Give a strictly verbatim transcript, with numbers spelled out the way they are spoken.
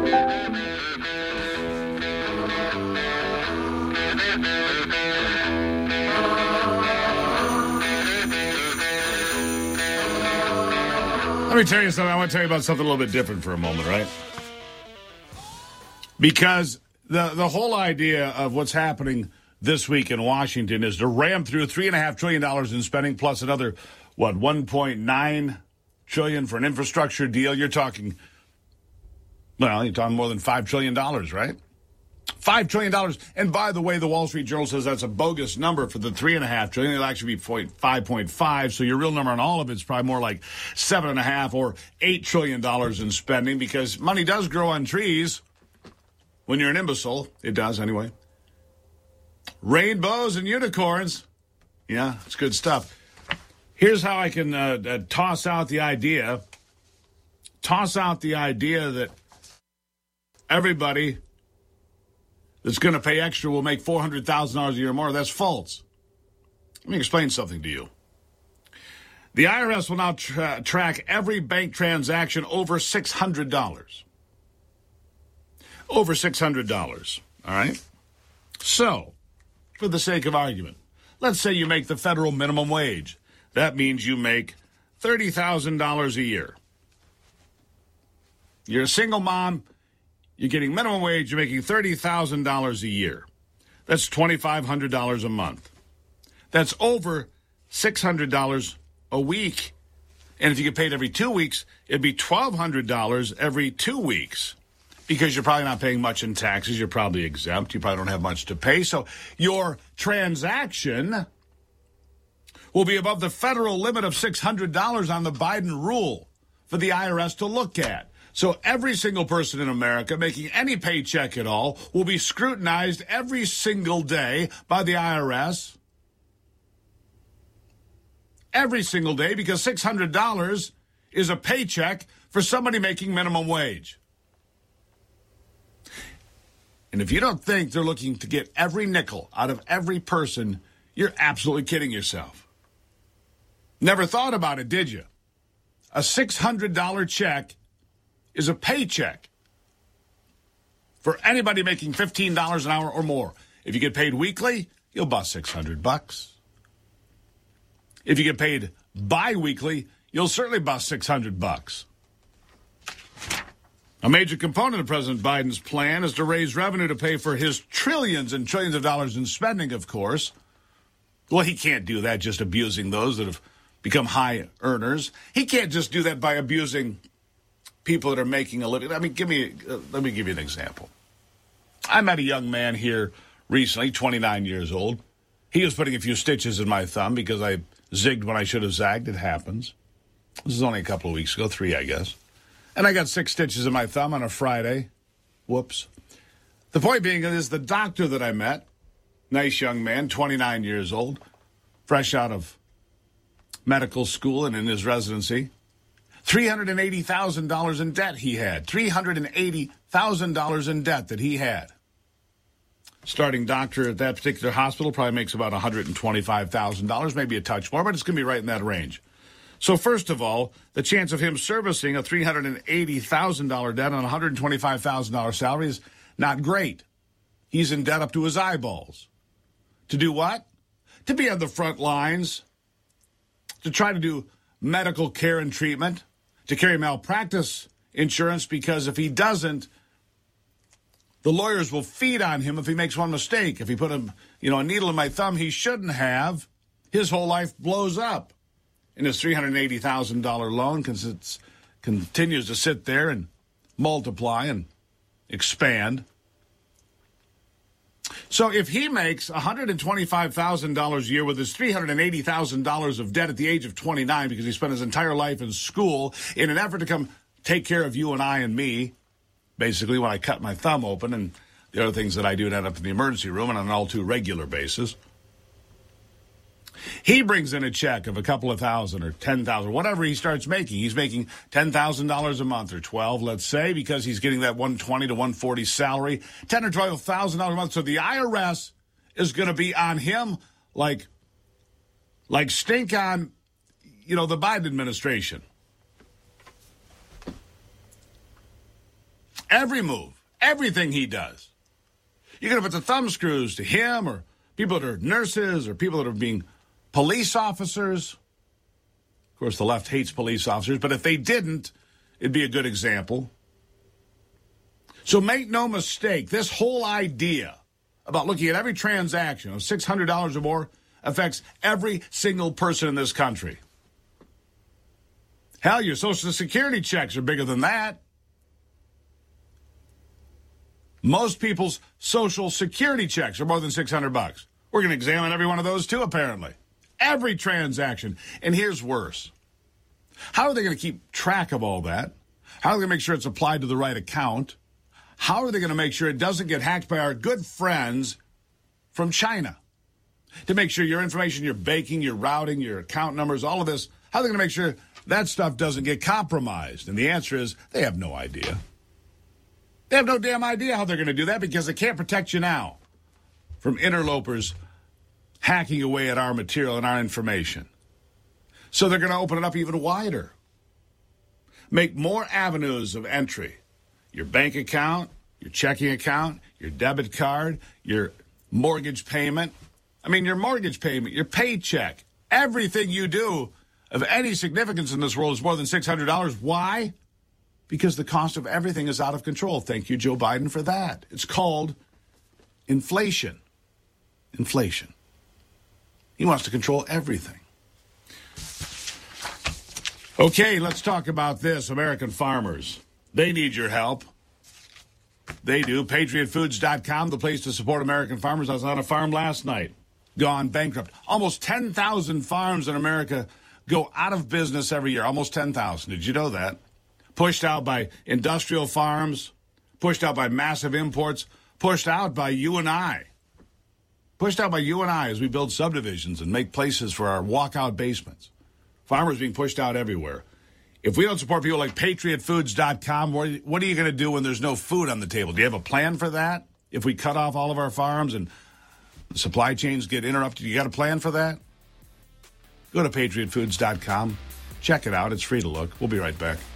Let me tell you something. I want to tell you about something a little bit different for a moment, right? Because the the whole idea of what's happening this week in Washington is to ram through three and a half trillion dollars in spending, plus another what one point nine trillion for an infrastructure deal. You're talking, well, you're talking more than five trillion dollars, right? Five trillion dollars. And by the way, the Wall Street Journal says that's a bogus number for the three and a half trillion. It'll actually be five point five. So your real number on all of it's probably more like seven and a half or eight trillion dollars in spending, because money does grow on trees when you're an imbecile. It does anyway. Rainbows and unicorns. Yeah, it's good stuff. Here's how I can uh, uh, toss out the idea. Toss out the idea that everybody that's going to pay extra will make four hundred thousand dollars a year more. That's false. Let me explain something to you. The I R S will now tra- track every bank transaction over six hundred dollars. Over six hundred dollars, all right? So, for the sake of argument, let's say you make the federal minimum wage. That means you make thirty thousand dollars a year. You're a single mom. You're getting minimum wage, you're making thirty thousand dollars a year. That's two thousand five hundred dollars a month. That's over six hundred dollars a week. And if you get paid every two weeks, it'd be twelve hundred dollars every two weeks. Because you're probably not paying much in taxes. You're probably exempt. You probably don't have much to pay. So your transaction will be above the federal limit of six hundred dollars on the Biden rule for the I R S to look at. So every single person in America making any paycheck at all will be scrutinized every single day by the I R S. Every single day, because six hundred dollars is a paycheck for somebody making minimum wage. And if you don't think they're looking to get every nickel out of every person, you're absolutely kidding yourself. Never thought about it, did you? A six hundred dollars check is a paycheck for anybody making fifteen dollars an hour or more. If you get paid weekly, you'll bust six hundred bucks. If you get paid bi-weekly, you'll certainly bust six hundred bucks. A major component of President Biden's plan is to raise revenue to pay for his trillions and trillions of dollars in spending, of course. Well, he can't do that just abusing those that have become high earners. He can't just do that by abusing people that are making a living. I mean, give me, uh, let me give you an example. I met a young man here recently, twenty-nine years old. He was putting a few stitches in my thumb because I zigged when I should have zagged. It happens. This is only a couple of weeks ago, three, I guess. And I got six stitches in my thumb on a Friday. Whoops. The point being is the doctor that I met, nice young man, twenty-nine years old, fresh out of medical school and in his residency, three hundred eighty thousand dollars in debt he had. three hundred eighty thousand dollars in debt that he had. Starting doctor at that particular hospital probably makes about one hundred twenty-five thousand dollars, maybe a touch more, but it's going to be right in that range. So first of all, the chance of him servicing a three hundred eighty thousand dollars debt on a one hundred twenty-five thousand dollars salary is not great. He's in debt up to his eyeballs. To do what? To be on the front lines, to try to do medical care and treatment, to carry malpractice insurance, because if he doesn't, the lawyers will feed on him if he makes one mistake. If he put a, you know, a needle in my thumb he shouldn't have, his whole life blows up. And his three hundred eighty thousand dollars loan cons- continues to sit there and multiply and expand. So if he makes one hundred twenty-five thousand dollars a year with his three hundred eighty thousand dollars of debt at the age of twenty-nine, because he spent his entire life in school in an effort to come take care of you and I and me, basically when I cut my thumb open and the other things that I do to end up in the emergency room on an all too regular basis. He brings in a check of a couple of thousand or ten thousand, whatever he starts making. He's making ten thousand dollars a month or twelve, let's say, because he's getting that one twenty to one forty salary, ten or twelve thousand dollars a month. So the I R S is going to be on him like, like stink on, you know, the Biden administration. Every move, everything he does. You're going to put the thumb screws to him or people that are nurses or people that are being police officers. Of course, the left hates police officers, but if they didn't, it'd be a good example. So make no mistake, this whole idea about looking at every transaction of six hundred dollars or more affects every single person in this country. Hell, your Social Security checks are bigger than that. Most people's Social Security checks are more than six hundred bucks. We're going to examine every one of those too, apparently. Every transaction. And here's worse. How are they going to keep track of all that? How are they going to make sure it's applied to the right account? How are they going to make sure it doesn't get hacked by our good friends from China? To make sure your information, your baking, your routing, your account numbers, all of this, how are they going to make sure that stuff doesn't get compromised? And the answer is they have no idea. They have no damn idea how they're going to do that because they can't protect you now from interlopers hacking away at our material and our information. So they're going to open it up even wider. Make more avenues of entry. Your bank account, your checking account, your debit card, your mortgage payment. I mean, your mortgage payment, your paycheck, everything you do of any significance in this world is more than six hundred dollars. Why? Because the cost of everything is out of control. Thank you, Joe Biden, for that. It's called inflation. Inflation. He wants to control everything. Okay, let's talk about this. American farmers. They need your help. They do. Patriot Foods dot com, the place to support American farmers. I was on a farm last night. Gone bankrupt. Almost ten thousand farms in America go out of business every year. Almost ten thousand. Did you know that? Pushed out by industrial farms. Pushed out by massive imports. Pushed out by you and I. Pushed out by you and I as we build subdivisions and make places for our walkout basements. Farmers being pushed out everywhere. If we don't support people like Patriot Foods dot com, what are you going to do when there's no food on the table? Do you have a plan for that? If we cut off all of our farms and the supply chains get interrupted, you got a plan for that? Go to Patriot Foods dot com. Check it out. It's free to look. We'll be right back.